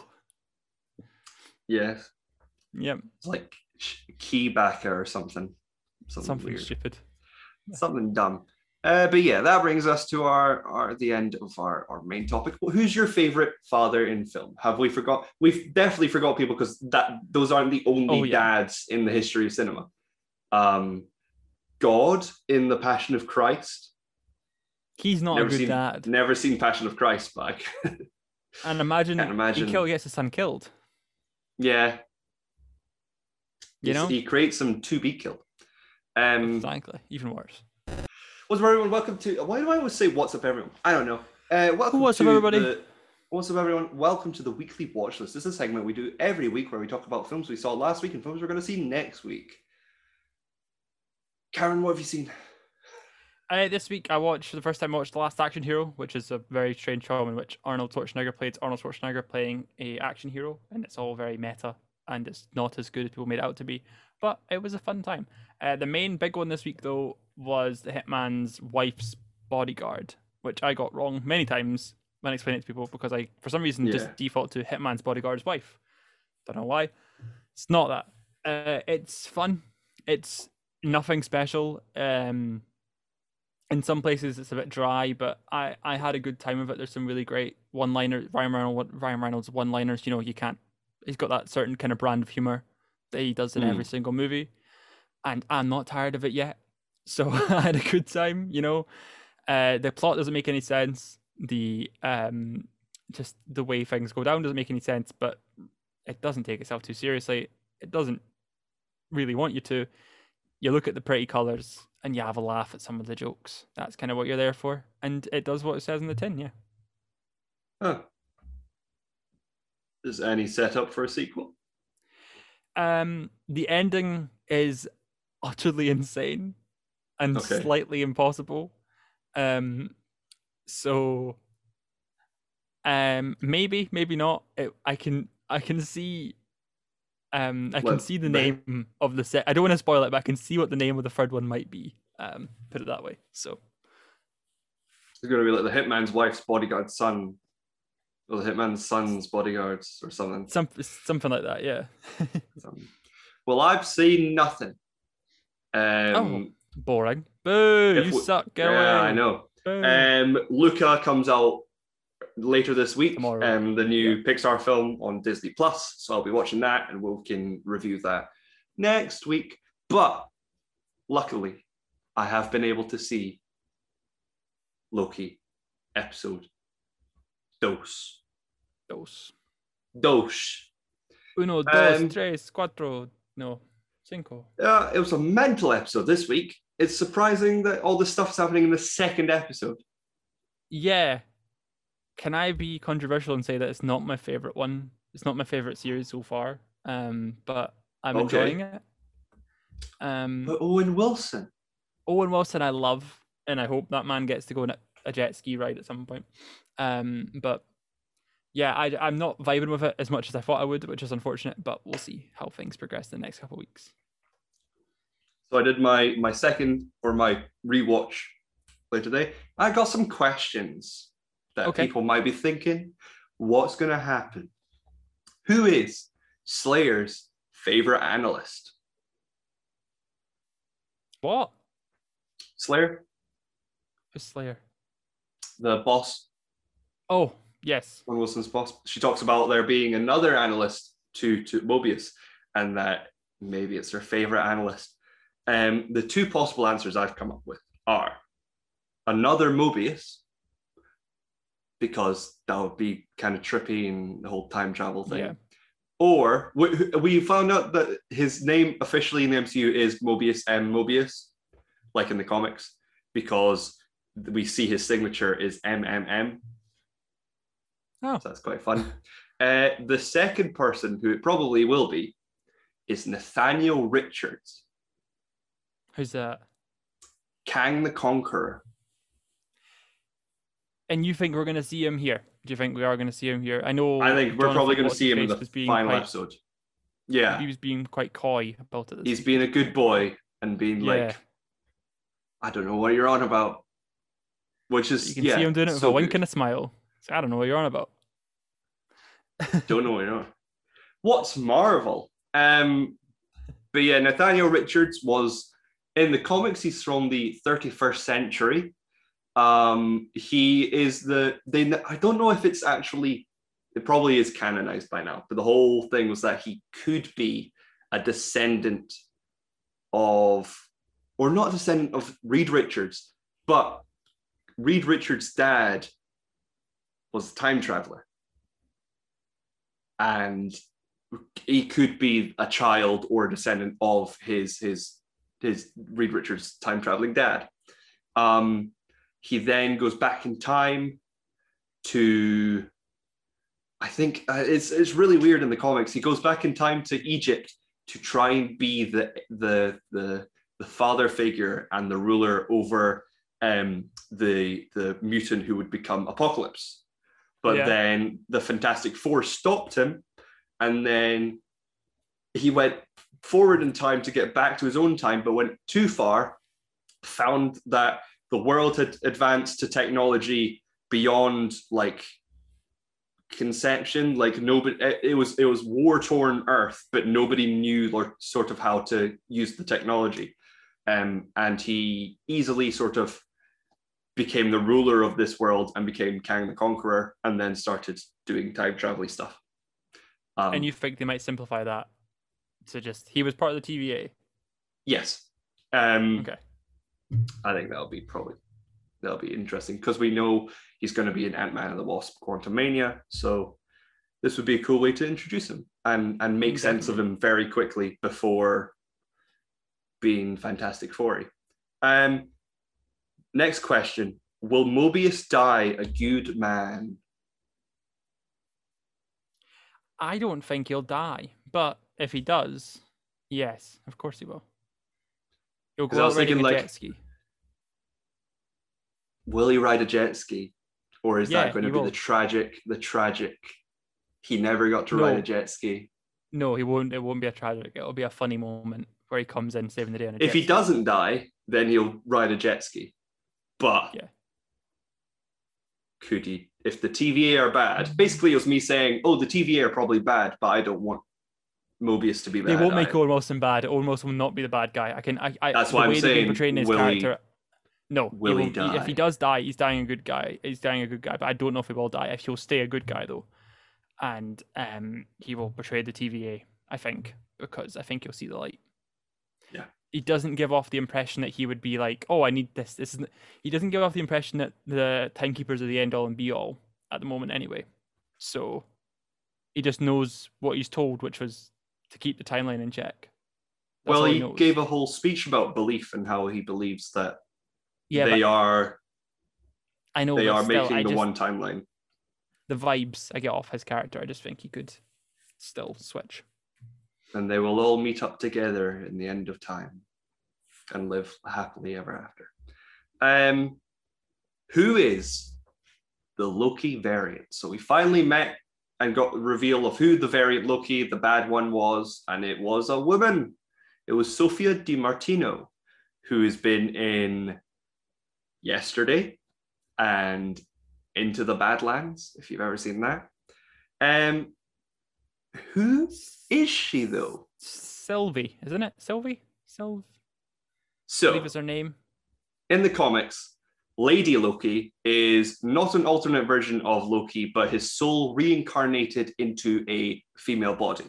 Yes, Yep, it's like Keybacker or something. Something, something weird. stupid. Something dumb. Uh, but yeah, that brings us to our, our the end of our, our main topic. Who's your favorite father in film? Have we forgot? We've definitely forgot people because that those aren't the only Oh, yeah. dads in the history of cinema. Um, God in The Passion of Christ. He's not Never a good seen, dad. never seen Passion of Christ, but I can- And imagine, Can't imagine. he kill, gets his son killed. yeah, You He's- know? he creates them to be killed. Um, Exactly. Even worse. What's up, everyone? Welcome to. Why do I always say "What's up, everyone"? I don't know. Uh, welcome What's to up, everybody? The, what's up, everyone? Welcome to the weekly watch list. This is a segment we do every week where we talk about films we saw last week and films we're going to see next week. Karen, what have you seen? Uh, this week, I watched for the first time. I watched The Last Action Hero, which is a very strange film in which Arnold Schwarzenegger played Arnold Schwarzenegger playing a action hero, and it's all very meta, and it's not as good as people made it out to be. But it was a fun time. Uh, the main big one this week, though, was the Hitman's wife's bodyguard, which I got wrong many times when I explained it to people because I, for some reason, Yeah. just default to Hitman's bodyguard's wife. Don't know why. It's not that. Uh, it's fun. It's nothing special. Um, in some places, it's a bit dry, but I, I had a good time of it. There's some really great one-liners. Ryan Reynolds, Ryan Reynolds one-liners. You know, you can't. He's got that certain kind of brand of humor that he does in Mm. every single movie, and I'm not tired of it yet. So I had a good time. You know, uh, the plot doesn't make any sense. The um, just the way things go down doesn't make any sense, but it doesn't take itself too seriously. It doesn't really want you to. You look at the pretty colors and you have a laugh at some of the jokes. That's kind of what you're there for, and it does what it says in the tin. Yeah. Huh. Is any setup for a sequel? Um, the ending is utterly insane and Okay. slightly impossible. Um, so, um, maybe, maybe not. It, I can, I can see, um, I can Well, see the but- name of the set. I don't want to spoil it, but I can see what the name of the third one might be. Um, put it that way. So, It's going to be like the hitman's wife's bodyguard's son, or the hitman's son's bodyguards, or something. Some something like that, yeah. um, well, I've seen nothing. Um, oh, boring. Boo! You we, suck. Go yeah, away. I know. Um, Luca comes out later this week. Tomorrow. Um, the new yeah. Pixar film on Disney Plus. So I'll be watching that, and we can review that next week. But luckily, I have been able to see Loki episode dos. Dos. Dos. Uno, dos, um, tres, cuatro, no, cinco. Uh, it was a mental episode this week. It's surprising that all this stuff's happening in the second episode. Yeah. Can I be controversial and say that it's not my favorite one? It's not my favorite series so far. Um, but I'm okay. enjoying it. Um, but Owen Wilson. Owen Wilson, I love, and I hope that man gets to go on a jet ski ride at some point. Um, but yeah, I, I'm not vibing with it as much as I thought I would, which is unfortunate. But we'll see how things progress in the next couple of weeks. So I did my my second or my rewatch later today. I got some questions that okay. people might be thinking. What's going to happen? Who is Slayer's favorite analyst? What? Slayer. Who's Slayer? The boss. Oh, yes. Owen Wilson's boss. She talks about there being another analyst to, to Mobius, and that maybe it's her favorite analyst. Um, the two possible answers I've come up with are another Mobius, because that would be kind of trippy and the whole time travel thing. Yeah. Or we, we found out that his name officially in the M C U is Mobius M. Mobius, like in the comics, because we see his signature is M M M. Oh. So that's quite fun. uh, the second person who it probably will be is Nathaniel Richards. Who's that? Kang the Conqueror. And you think we're going to see him here? Do you think we are going to see him here? I know. I think we're Jonathan probably going to see him in the final quite, episode. Yeah. He was being quite coy about it. He's being a good boy and being yeah. like, I don't know what you're on about. Which is, you can yeah, see him doing it with so a wink good. and a smile. So I don't know what you're on about. Don't know what you're on. What's Marvel? Um, but yeah, Nathaniel Richards was in the comics. He's from the thirty-first century. Um, he is the they. I don't know if it's actually. It probably is canonized by now. But the whole thing was that he could be a descendant of, or not a descendant of Reed Richards, but Reed Richards' dad was a time traveler. And he could be a child or a descendant of his his his Reed Richards time traveling dad. Um, he then goes back in time to, I think uh, it's it's really weird in the comics. He goes back in time to Egypt to try and be the the the the father figure and the ruler over um, the the mutant who would become Apocalypse. But yeah. then the Fantastic Four stopped him, and then he went forward in time to get back to his own time, but went too far, found that the world had advanced to technology beyond like conception. Like nobody, it was it was war-torn Earth, but nobody knew or sort of how to use the technology. Um, and he easily sort of became the ruler of this world and became Kang the Conqueror, and then started doing time travel stuff. Um, and you think they might simplify that to just he was part of the T V A? Yes. Um, okay. I think that'll be probably that'll be interesting because we know he's going to be in Ant-Man and the Wasp: Quantumania, so this would be a cool way to introduce him and and make Definitely. sense of him very quickly before being Fantastic Four. Um. Next question. Will Mobius die a good man? I don't think he'll die. But if he does, yes, of course he will. He'll go out riding a like, jet ski. Will he ride a jet ski? Or is yeah, that going to be will. the tragic, the tragic, he never got to no. ride a jet ski? No, he won't. It won't be a tragic. It'll be a funny moment where he comes in saving the day on a jet If he ski. doesn't die, then he'll ride a jet ski. But yeah. could he, if the T V A are bad, basically it was me saying, oh, the T V A are probably bad, but I don't want Mobius to be bad. They won't make I, Owen Wilson bad. Owen Wilson will not be the bad guy. I can. I. I that's the why I'm way they've been saying, portraying his will character. he, No, will he he will, die? If he does die, he's dying a good guy. He's dying a good guy, but I don't know if he will die. If he'll stay a good guy though, and um, he will betray the T V A. I think because I think he'll see the light. Yeah. He doesn't give off the impression that he would be like, oh, I need this. This isn't. He doesn't give off the impression that the timekeepers are the end all and be all at the moment, anyway. So he just knows what he's told, which was to keep the timeline in check. That's well, all he knows. gave a whole speech about belief and how he believes that yeah, they but are. I know they but are still, making I the just, one timeline. The vibes I get off his character, I just think he could still switch. And they will all meet up together in the end of time and live happily ever after. Um, who is the Loki variant? So we finally met and got the reveal of who the variant Loki, the bad one, was, and it was a woman. It was Sophia DiMartino, who has been in Yesterday and Into the Badlands, if you've ever seen that. Um, who is she, though? Sylvie, isn't it? Sylvie? Sylv. So, I believe is her name. In the comics, Lady Loki is not an alternate version of Loki, but his soul reincarnated into a female body.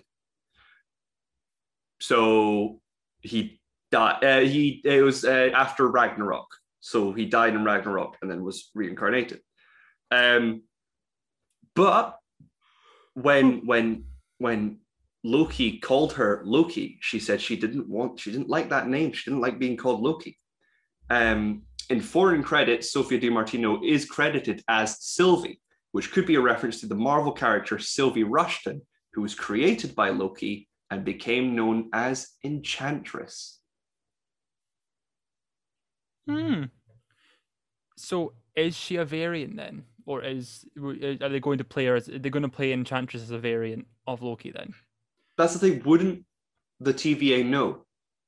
So he died. Uh, he it was uh, after Ragnarok. So he died in Ragnarok and then was reincarnated. Um, but when when when Loki called her Loki, she said she didn't want, she didn't like that name. She didn't like being called Loki. Um, in foreign credits, Sophia DiMartino is credited as Sylvie, which could be a reference to the Marvel character Sylvie Rushton, who was created by Loki and became known as Enchantress. Hmm. So is she a variant then? Or is are they going to play her as, are they going to play Enchantress as a variant of Loki then? That's the thing. Wouldn't the T V A know?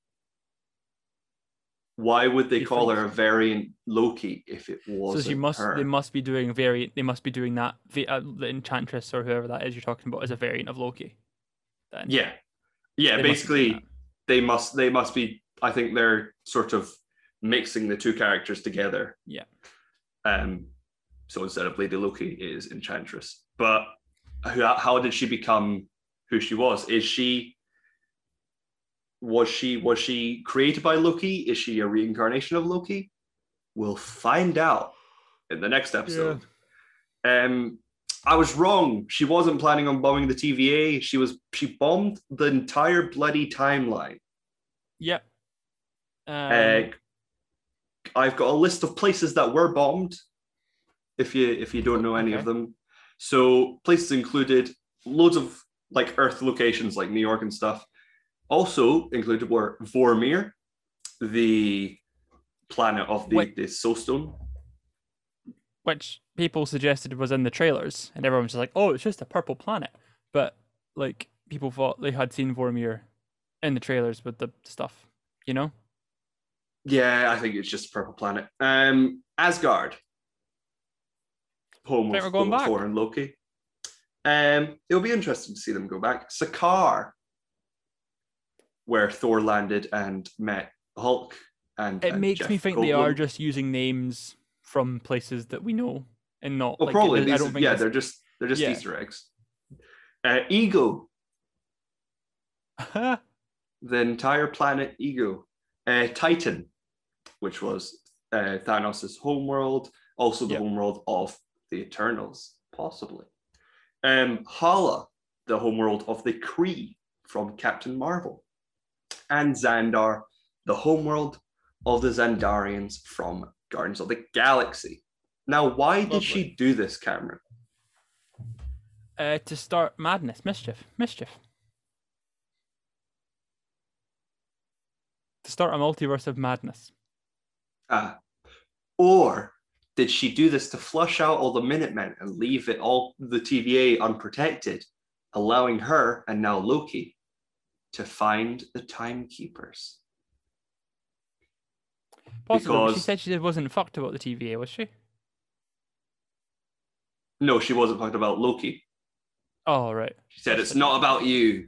Why would they You call think her a so? variant Loki if it wasn't So she must. her? They must be doing variant. They must be doing that. The, uh, the Enchantress or whoever that is you're talking about is a variant of Loki. Then Yeah, yeah. They must be doing basically, that. they must. They must be. I think they're sort of mixing the two characters together. Yeah. Um. So instead of Lady Loki, it is Enchantress. But who, how did she become who she was? Is she? Was she was she created by Loki? Is she a reincarnation of Loki? We'll find out in the next episode. Yeah. Um, I was wrong. She wasn't planning on bombing the T V A. She was. She bombed the entire bloody timeline. Yep. Um, uh, I've got a list of places that were bombed. If you if you don't know any okay. of them, so places included loads of like Earth locations like New York and stuff. Also included were Vormir, the planet of the, Wait. the Soul Stone. Which people suggested was in the trailers, and everyone was just like, "Oh, it's just a purple planet." But like people thought they had seen Vormir in the trailers with the stuff, you know? Yeah, I think it's just a purple planet. Um, Asgard, home Think of we're going both back. Thor and Loki. Um, it'll be interesting to see them go back. Sakaar, where Thor landed and met Hulk. And It and makes Jeff me think Goldblum. they are just using names from places that we know and not. Well, like, probably I these. don't think Yeah, it's- they're just they're just Yeah. Easter eggs. Uh, Ego, the entire planet Ego. Uh, Titan, which was uh, Thanos' homeworld, also the Yep. homeworld of the Eternals, possibly. Um, Hala, the homeworld of the Kree from Captain Marvel. And Xandar, the homeworld of the Xandarians from Guardians of the Galaxy. Now, why did Lovely. she do this, Cameron? uh, to start madness, mischief, mischief. To start a multiverse of madness. Uh, or did she do this to flush out all the Minutemen and leave it all the T V A unprotected, allowing her and now Loki to find the Timekeepers? Possibly, but she Because- said she wasn't fucked about the T V A, was she? No, she wasn't talking about Loki. Oh, right. She said it's not about you.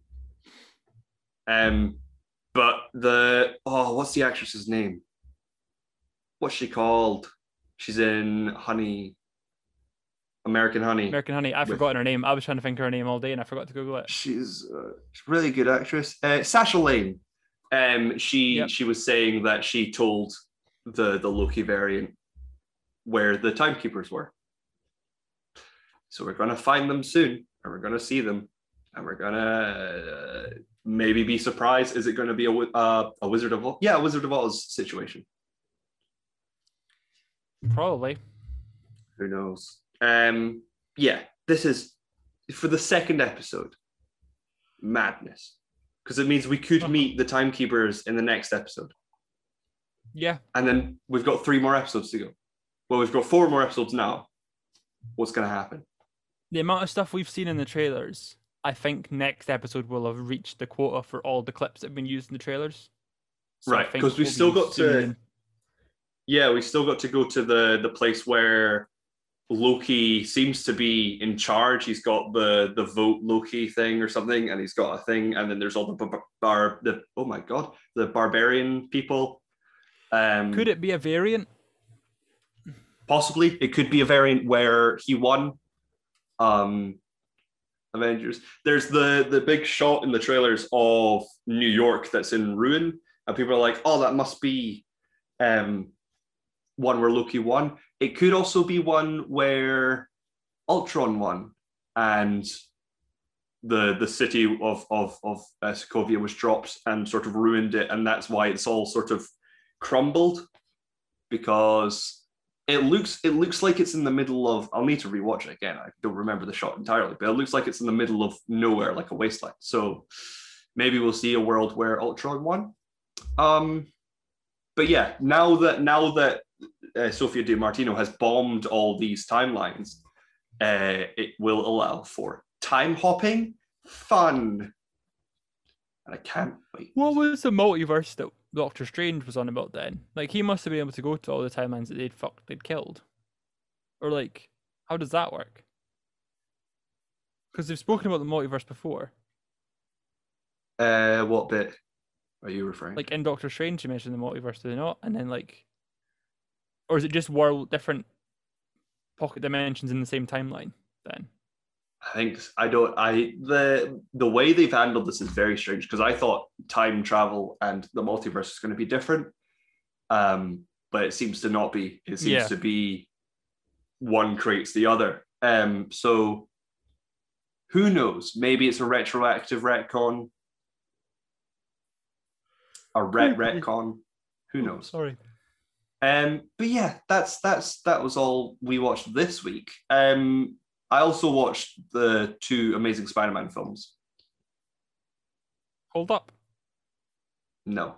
Um, but the oh, what's the actress's name? What's she called? She's in Honey, American Honey. American Honey. I've with, forgotten her name. I was trying to think of her name all day, and I forgot to Google it. She's, uh, she's a really good actress. Uh, Sasha Lane. Um, she Yep. she was saying that she told the the Loki variant where the timekeepers were. So we're gonna find them soon, and we're gonna see them, and we're gonna uh, maybe be surprised. Is it going to be a uh, a Wizard of Oz? Yeah, a Wizard of Oz situation. Probably. Who knows? Um, yeah, this is for the second episode. Madness, because it means we could meet the timekeepers in the next episode. Yeah, and then we've got three more episodes to go. Well, we've got four more episodes now. What's going to happen? The amount of stuff we've seen in the trailers, I think next episode will have reached the quota for all the clips that have been used in the trailers. So right, because we've we'll still got to. In... Yeah, we still got to go to the the place where Loki seems to be in charge. He's got the the vote Loki thing or something, and he's got a thing, and then there's all the bar, bar the oh my god, the barbarian people. Um, could it be a variant? Possibly, it could be a variant where he won. Um, Avengers. There's the the big shot in the trailers of New York that's in ruin, and people are like, "Oh, that must be um, one where Loki won." It could also be one where Ultron won, and the the city of of of uh, Sokovia was dropped and sort of ruined it, and that's why it's all sort of crumbled, because it looks it looks like it's in the middle of. I'll need to rewatch it again. I don't remember the shot entirely, but it looks like it's in the middle of nowhere, like a wasteland. So maybe we'll see a world where Ultron won. Um, but yeah, now that now that uh, Sofia DiMartino has bombed all these timelines, uh, it will allow for time hopping fun, and I can't wait. What was the multiverse that Doctor Strange was on about then? Like, he must have been able to go to all the timelines that they'd fucked, they'd killed, or like, how does that work? Because they've spoken about the multiverse before. Uh, what bit are you referring? Like in Doctor Strange, you mentioned the multiverse, do they not? And then like, or is it just world different pocket dimensions in the same timeline then? I think I don't. I the the way they've handled this is very strange, because I thought time travel and the multiverse is going to be different, um, but it seems to not be. It seems yeah. to be one creates the other. Um, so who knows? Maybe it's a retroactive retcon, a ret retcon. Who knows? Sorry. Um, but yeah, that's that's that was all we watched this week. Um. I also watched the two Amazing Spider-Man films. Hold up. No.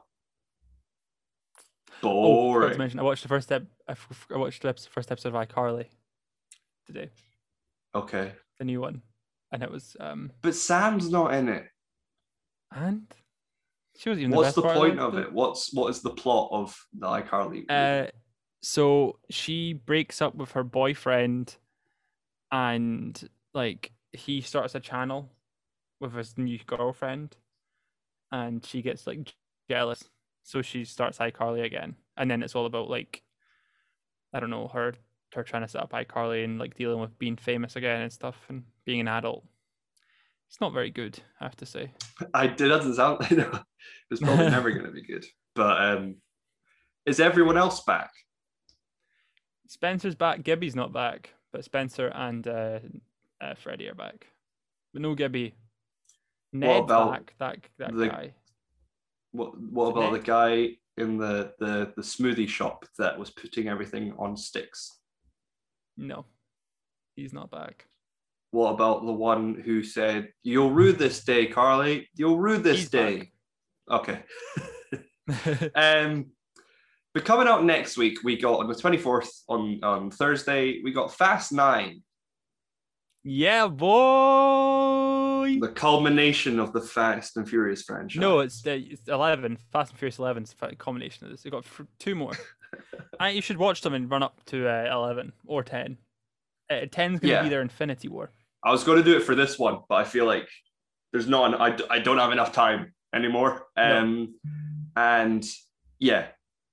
Oh, Boring. I, to mention, I watched the first ep- I watched the first episode of iCarly today. Okay. The new one, and it was. Um... But Sam's not in it. And she was even. What's the, the best point part of it? What's what is the plot of the iCarly? Uh, so she breaks up with her boyfriend. And like he starts a channel with his new girlfriend, and she gets like jealous, so she starts iCarly again. And then it's all about like, I don't know, her her trying to set up iCarly and like dealing with being famous again and stuff and being an adult. It's not very good, I have to say. I it doesn't sound. You know, it's probably never going to be good. But um, is everyone else back? Spencer's back. Gibby's not back. But Spencer and uh, uh, Freddie are back, but no Gibby. Ned's back. That that the, guy. What What about Ned? The guy in the, the the smoothie shop that was putting everything on sticks? No, he's not back. What about the one who said, "You'll rue this day, Carly. You'll rue this he's day"? Back. Okay. um. But coming out next week, we got on the twenty-fourth on, on Thursday, we got Fast Nine. Yeah, boy. The culmination of the Fast and Furious franchise. No, it's, uh, it's eleven. Fast and Furious eleven is a combination of this. We got two more. I, you should watch them and run up to uh, eleven or ten. Uh, ten's going to Yeah. be their Infinity War. I was going to do it for this one, but I feel like there's not. I, I don't have enough time anymore. Um, no. And yeah,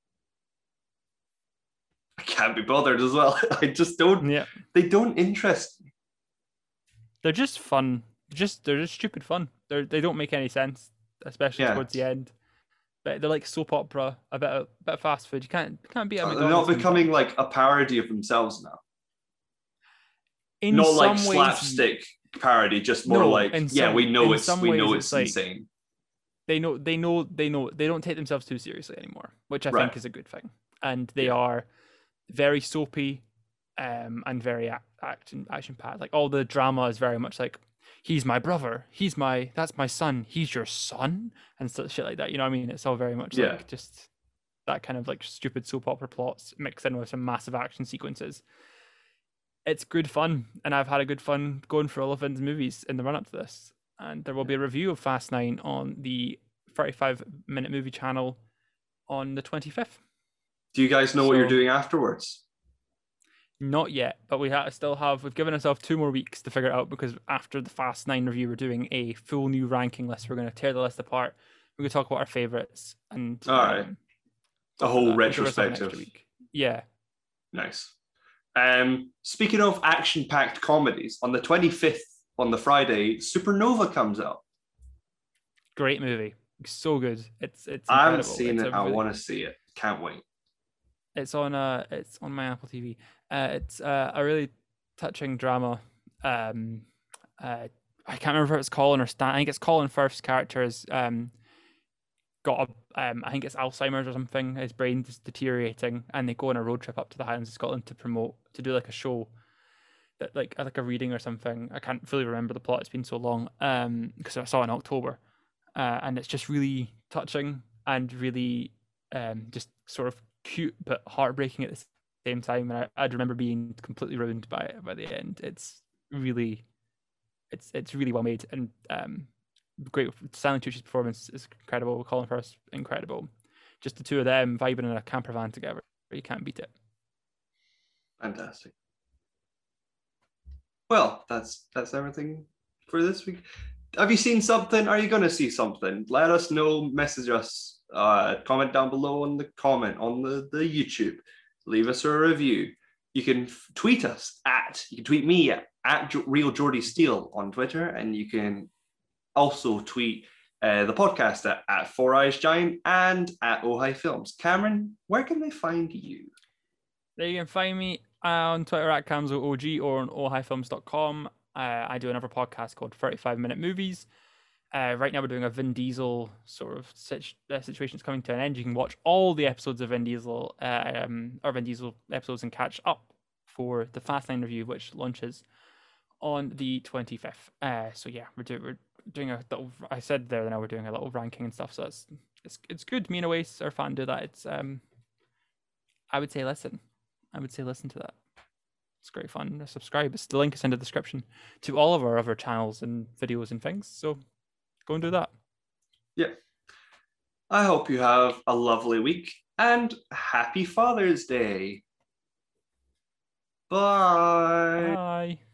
I can't be bothered as well. I just don't. Yeah. They don't interest me. They're just fun. Just they're just stupid fun. They they don't make any sense, especially yeah. towards the end. But they're like soap opera, a bit of, a bit of fast food. You can't can't be. They're not becoming like a parody of themselves now. In not some like ways, slapstick parody, just more no, like some, yeah, we know it's we know it's, it's like, insane. They know they know they know they don't take themselves too seriously anymore, which I right. think is a good thing. And they yeah. are very soapy, um, and very act, action action packed. Like all the drama is very much like, he's my brother, he's my that's my son, he's your son, and stuff shit like that. You know what I mean? It's all very much yeah. like just that kind of like stupid soap opera plots mixed in with some massive action sequences. It's good fun, and I've had a good fun going through all of Vin's movies in the run up to this. And there will be a review of Fast Nine on the thirty-five minute movie channel on the twenty-fifth. Do you guys know so, what you're doing afterwards? Not yet, but we ha- still have, we've given ourselves two more weeks to figure it out, because after the Fast Nine review, we're doing a full new ranking list. We're going to tear the list apart. We're going to talk about our favorites. And all um, right. A whole retrospective. Yeah. Nice. Um, speaking of action-packed comedies, on the twenty-fifth, on the Friday, Supernova comes out. Great movie. So good. It's it's. I haven't seen it's it. Really, I want to see it. Can't wait. It's on uh it's on my Apple T V. Uh, it's uh, a really touching drama. Um, uh, I can't remember if it's Colin or Stan. I think it's Colin Firth's character is um got a um I think it's Alzheimer's or something. His brain's deteriorating, and they go on a road trip up to the Highlands of Scotland to promote to do like a show. That like like a reading or something. I can't fully remember the plot. It's been so long. Um, because I saw it in October, uh, and it's just really touching and really um just sort of cute but heartbreaking at the same time. And I I'd remember being completely ruined by it by the end. It's really, it's it's really well made, and um, great. Stanley Tucci's performance is incredible. Colin Firth, incredible. Just the two of them vibing in a camper van together. You can't beat it. Fantastic. Well, that's that's everything for this week. Have you seen something? Are you going to see something? Let us know. Message us. Uh, comment down below on the comment on the, the YouTube. Leave us a review. You can f- tweet us at, you can tweet me at, at jo- Real Geordie Steele on Twitter, and you can also tweet uh, the podcast at, at Four Eyes Giant and at Ojai Films. Cameron, where can they find you? There you can find me on Twitter at CamzoOG or on ojai films dot com. Uh, I do another podcast called thirty-five minute Movies. Uh, right now we're doing a Vin Diesel sort of situ- uh, situation that's coming to an end. You can watch all the episodes of Vin Diesel, uh, um, or Vin Diesel episodes, and catch up for the Fast Nine review, which launches on the twenty-fifth. Uh, so yeah, we're, do- we're doing a little, I said there, now we're doing a little ranking and stuff. So it's it's, it's good. Me and Oasis are fan do that. It's um, I would say listen. I would say listen to that. It's great fun. Subscribe. It's the link is in the description to all of our other channels and videos and things. So go and do that. Yeah. I hope you have a lovely week and happy Father's Day. Bye. Bye.